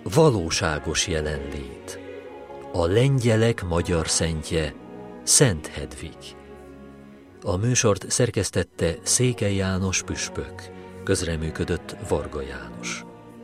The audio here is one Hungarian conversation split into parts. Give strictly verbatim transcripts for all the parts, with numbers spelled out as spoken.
Valóságos jelenlét. A lengyelek magyar szentje, Szent Hedvig. A műsort szerkesztette Székely János püspök, közreműködött Varga János.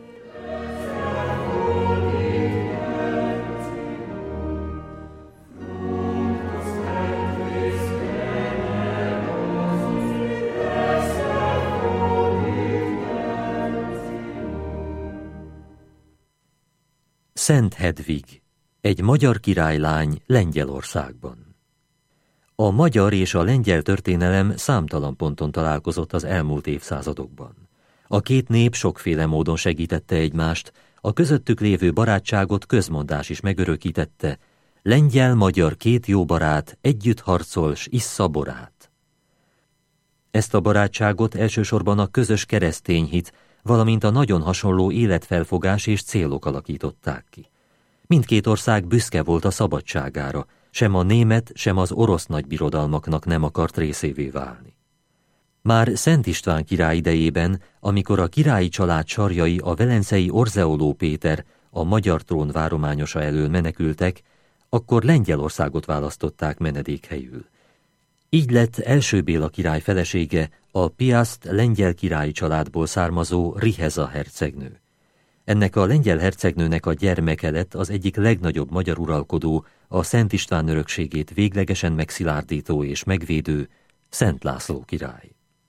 Szent Hedvig, egy magyar királylány Lengyelországban. A magyar és a lengyel történelem számtalan ponton találkozott az elmúlt évszázadokban. A két nép sokféle módon segítette egymást, a közöttük lévő barátságot közmondás is megörökítette: lengyel-magyar két jó barát, együtt harcol, s issza borát. Ezt a barátságot elsősorban a közös keresztény hit, valamint a nagyon hasonló életfelfogás és célok alakították ki. Mindkét ország büszke volt a szabadságára, sem a német, sem az orosz nagybirodalmaknak nem akart részévé válni. Már Szent István király idejében, amikor a királyi család sarjai a velencei Orzeoló Péter, a magyar trón várományosa elől menekültek, akkor Lengyelországot választották menedékhelyül. Így lett első Béla király felesége a Piast lengyel királyi családból származó Riheza hercegnő. Ennek a lengyel hercegnőnek a gyermeke lett az egyik legnagyobb magyar uralkodó, a Szent István örökségét véglegesen megszilárdító és megvédő Szent László király.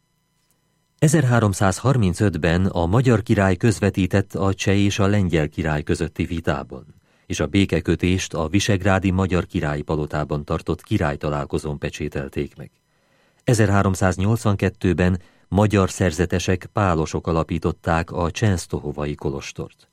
ezerháromszázharmincötben a magyar király közvetített a cseh és a lengyel király közötti vitában, és a békekötést a visegrádi magyar királyi palotában tartott királytalálkozón pecsételték meg. ezerháromszáznyolcvankettőben magyar szerzetesek, pálosok alapították a csensztohovai kolostort.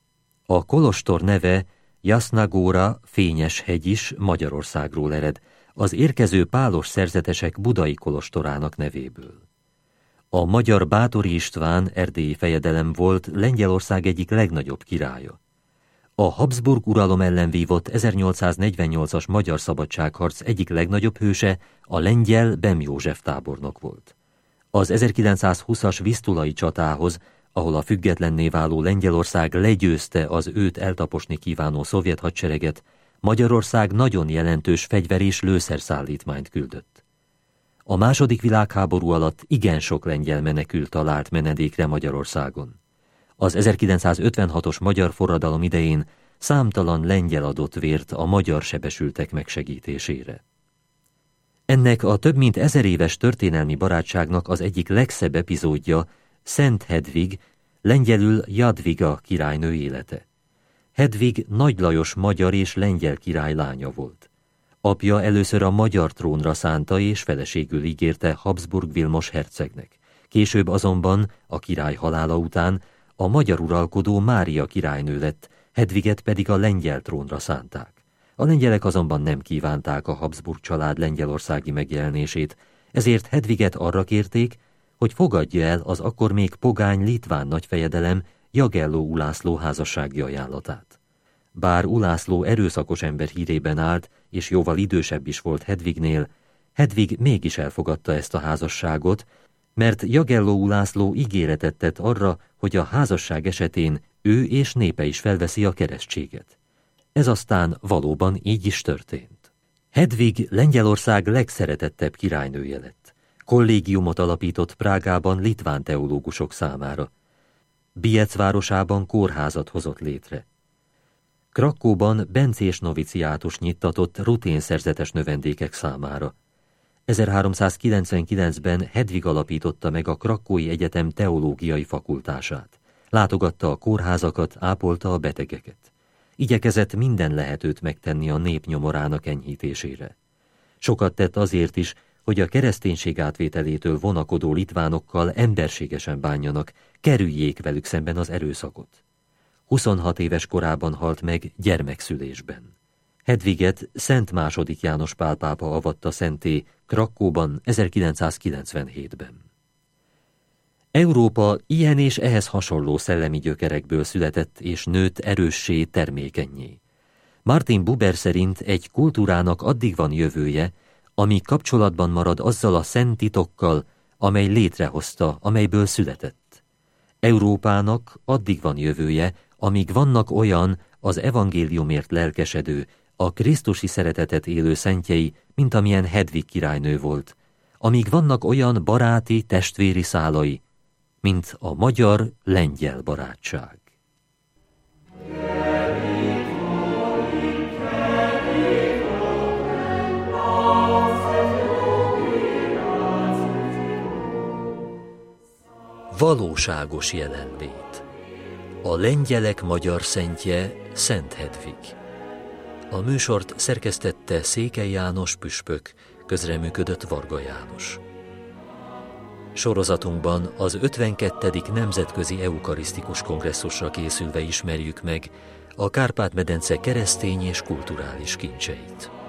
A kolostor neve Jasna Góra, Fényes hegy is Magyarországról ered, az érkező pálos szerzetesek budai kolostorának nevéből. A magyar Báthori István erdélyi fejedelem volt Lengyelország egyik legnagyobb királya. A Habsburg uralom ellen vívott ezernyolcszáznegyvennyolcas magyar szabadságharc egyik legnagyobb hőse a lengyel Bem József tábornok volt. Az ezerkilencszázhúszas visztulai csatához, ahol a függetlenné váló Lengyelország legyőzte az őt eltaposni kívánó szovjet hadsereget, Magyarország nagyon jelentős fegyver- és lőszerszállítmányt küldött. A második világháború alatt igen sok lengyel menekült talált menedékre Magyarországon. Az ezerkilencszázötvenhatos magyar forradalom idején számtalan lengyel adott vért a magyar sebesültek megsegítésére. Ennek a több mint ezer éves történelmi barátságnak az egyik legszebb epizódja Szent Hedvig, lengyelül Jadwiga királynő élete. Hedvig Nagy Lajos magyar és lengyel király lánya volt. Apja először a magyar trónra szánta és feleségül ígérte Habsburg Vilmos hercegnek. Később azonban, a király halála után, a magyar uralkodó Mária királynő lett, Hedviget pedig a lengyel trónra szánták. A lengyelek azonban nem kívánták a Habsburg család lengyelországi megjelenését, ezért Hedviget arra kérték, hogy fogadja el az akkor még pogány litván nagyfejedelem Jagelló Ulászló házassági ajánlatát. Bár Ulászló erőszakos ember hírében állt, és jóval idősebb is volt Hedvignél, Hedvig mégis elfogadta ezt a házasságot, mert Jagelló Ulászló ígéretet tett arra, hogy a házasság esetén ő és népe is felveszi a keresztséget. Ez aztán valóban így is történt. Hedvig Lengyelország legszeretettebb királynője lett. Kollégiumot alapított Prágában litván teológusok számára. Biec városában kórházat hozott létre. Krakóban bencés noviciátus nyittatott ruténszerzetes növendékek számára. ezerháromszázkilencvenkilencben Hedvig alapította meg a Krakói Egyetem teológiai fakultását. Látogatta a kórházakat, ápolta a betegeket. Igyekezett minden lehetőt megtenni a nép nyomorának enyhítésére. Sokat tett azért is, hogy a kereszténység átvételétől vonakodó litvánokkal emberségesen bánjanak, kerüljék velük szemben az erőszakot. huszonhat éves korában halt meg gyermekszülésben. Hedviget Szent második János Pál pápa avatta szentté Krakóban ezerkilencszázkilencvenhétben. Európa ilyen és ehhez hasonló szellemi gyökerekből született és nőtt erőssé, termékennyé. Martin Buber szerint egy kultúrának addig van jövője, ami kapcsolatban marad azzal a szent titokkal, amely létrehozta, amelyből született. Európának addig van jövője, amíg vannak olyan az evangéliumért lelkesedő, a krisztusi szeretetet élő szentjei, mint amilyen Hedvig királynő volt, amíg vannak olyan baráti, testvéri szálai, mint a magyar-lengyel barátság. Valóságos jelenlét. A lengyelek magyar szentje Szent Hedvig. A műsort szerkesztette Székely János püspök, közreműködött Varga János. Sorozatunkban az ötvenkettedik Nemzetközi Eukarisztikus Kongresszusra készülve ismerjük meg a Kárpát-medence keresztény és kulturális kincseit.